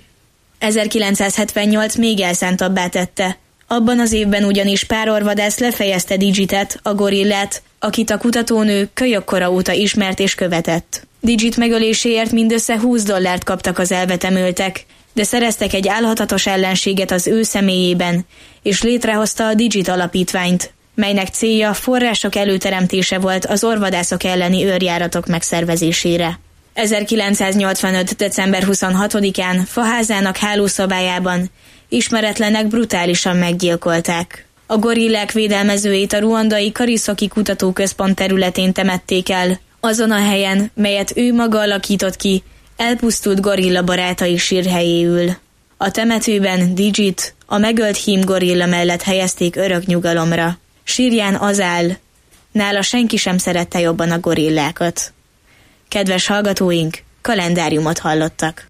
ezerkilencszázhetvennyolc még elszántabbá tette. Abban az évben ugyanis pár orvvadász lefejezte Digitet, a gorillát, akit a kutatónő kölyökkora óta ismert és követett. Digit megöléséért mindössze húsz dollárt kaptak az elvetemültek, de szereztek egy álhatatos ellenséget az ő személyében, és létrehozta a Digit alapítványt, melynek célja források előteremtése volt az orvvadászok elleni őrjáratok megszervezésére. ezerkilencszáznyolcvanöt. december huszonhatodikán faházának hálószobájában ismeretlenek brutálisan meggyilkolták. A gorillák védelmezőjét a ruandai Karisoki kutatóközpont területén temették el, azon a helyen, melyet ő maga alakított ki, elpusztult gorilla barátai sírhelyéül. A temetőben Digit, a megölt hím gorilla mellett helyezték örök nyugalomra. Sírján az áll, nála senki sem szerette jobban a gorillákat. Kedves hallgatóink, kalendáriumot hallottak.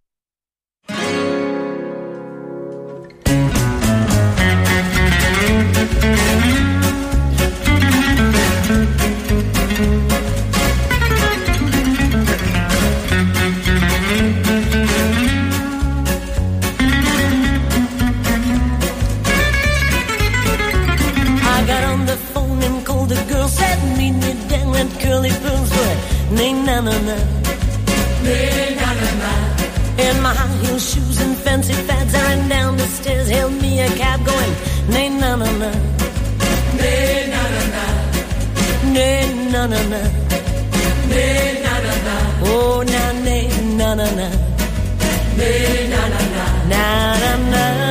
Curly pearls, but nay na na na, nay na na na. In my high heel shoes and fancy fads, I ran down the stairs, hailed me a cab, going nay na na na, nay na na na, nay na na na, nay na na na. Oh na nay na na na, nay na na na, na na na.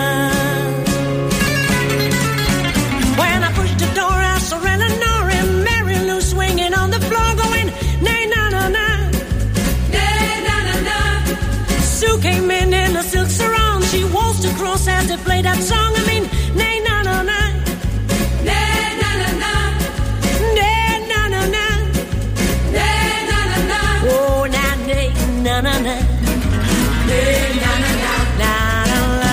When I pushed the door, I saw Eleanor and Mary Lou swinging on the floor, going nay na na na, nay na na na. Sue came in in a silk sarong, she waltzed across as they played that song. I mean nay na na na, nay na na na, nay na na na, nay na na na. Oh na nay na na na, nay na na na, na na na.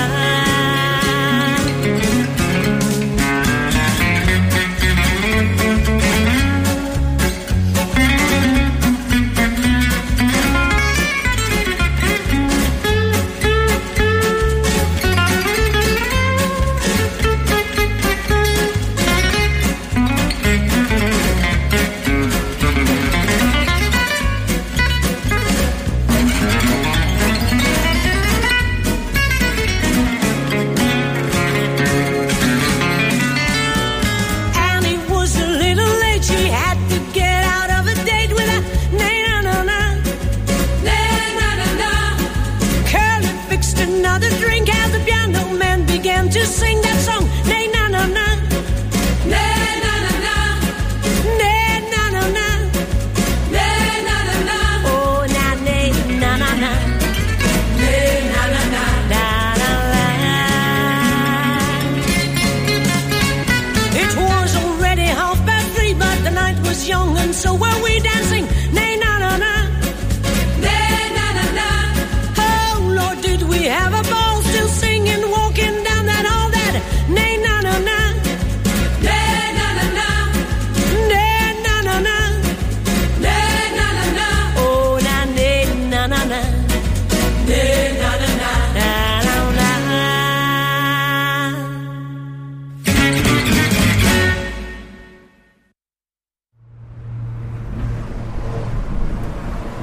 To sing that song, nay na na na, nay na na na, nay na na na, nay na na na. Oh na nay na na na, nay na na na, na na na. It was already half past three, but the night was young, and so were we dancing. Nay na na na, nay na na na. Oh Lord, did we have a ball? Still singing, walking down that hall. That nay na na na, nay na na na, nay na na na, nay na na na. Oh na nay na na na, nay na na.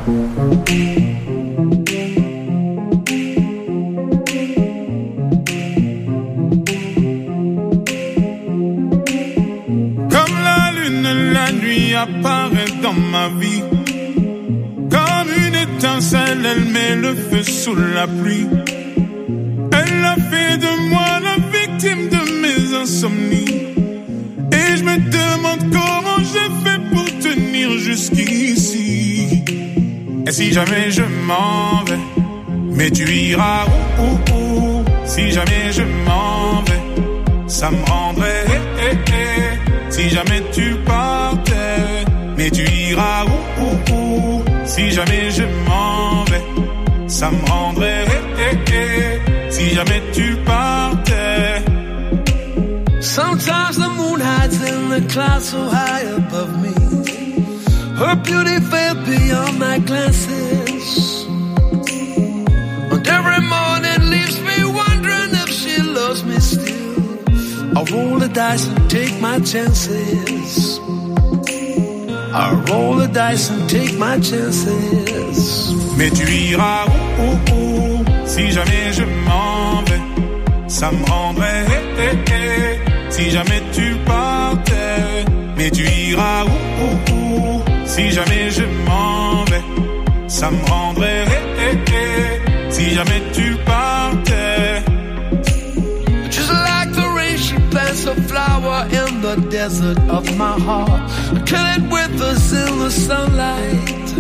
Apparaît dans ma vie comme une étincelle, elle met le feu sous la pluie. Elle a fait de moi la victime de mes insomnies, et je me demande comment j'ai fait pour tenir jusqu'ici. Et si jamais je m'en vais, mais tu iras où, où, où. Si jamais je m'en vais, ça me rendrait eh, eh, eh. Si jamais tu partais, mais tu iras où, où, où. Si jamais je m'en vais, ça me rendrait eh, eh, eh. Si jamais tu partais. Sometimes the moon hides in the clouds so high above me. Her beauty fell beyond my glances, and every morning leaves me wondering if she loves me still. I roll the dice and take my chances. I roll the dice and take my chances. Mais tu iras où, où, où. Si jamais je m'en vais, ça me rendrait eh, eh, eh. Si jamais tu partais, mais tu iras où, où, où. Si jamais je m'en vais, ça me rendrait eh, eh, eh. Si jamais tu partais. Just like the rain, she plants a flower in the desert of my heart, till it withers in the sunlight.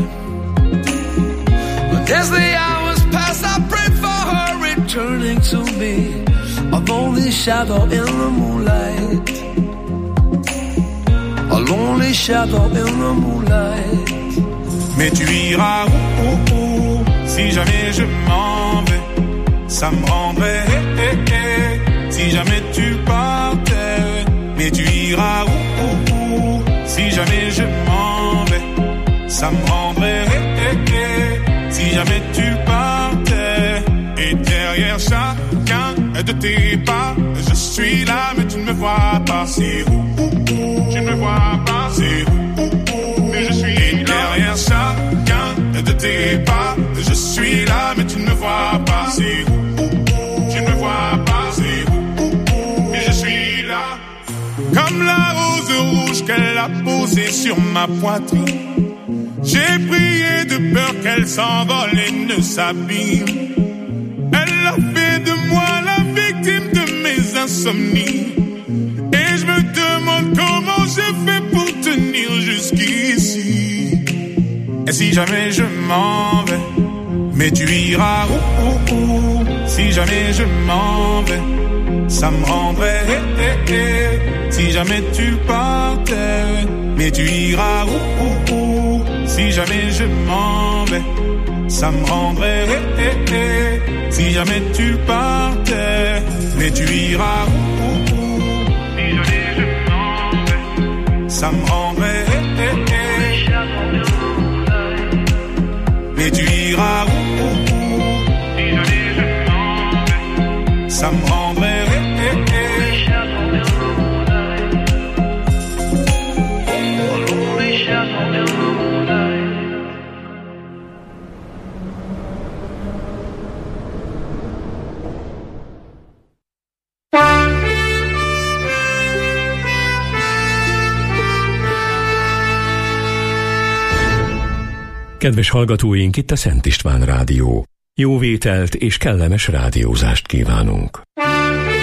But as the hours pass, I pray for her returning to me, a lonely shadow in the moonlight, a lonely shadow in the moonlight. Mais tu iras où, où, où. Si jamais je m'en vais, ça me rendrait eh, eh, eh. Si jamais tu partais, mais tu iras où, où, où. Si jamais je m'en vais, ça me rendrait eh, eh, eh. Si jamais tu partais. Et derrière chacun de tes pas, je suis là mais tu ne me vois pas. C'est où, où, où. Tu ne me vois pas. C'est où, où, où. Mais je suis là. Et derrière chacun de tes pas, je suis là mais tu ne me vois pas. C'est où, où, où. Tu ne me vois pas. C'est où, où, où. Mais je suis là. Comme la rose rouge qu'elle a posée sur ma poitrine, j'ai prié de peur qu'elle s'envole et ne s'abîme. Elle a fait de moi la victime de mes insomnies, et je me demande comment j'ai fait pour tenir jusqu'ici. Et si jamais je m'en vais, mais tu iras où, où, où. Si jamais je m'en vais, ça me rendrait eh, eh, eh. Si jamais tu partais, mais tu iras où, où, où. Si jamais je m'en vais, ça me rendrait eh, eh, eh. Si jamais tu partais, mais tu iras où, où, où. Si jamais je m'en vais, ça me rendrait eh, eh, eh. Mais tu iras où, où, où. Si jamais je m'en vais, ça me rendrait eh, eh, eh. Kedves hallgatóink, itt a Szent István Rádió. Jó vételt és kellemes rádiózást kívánunk.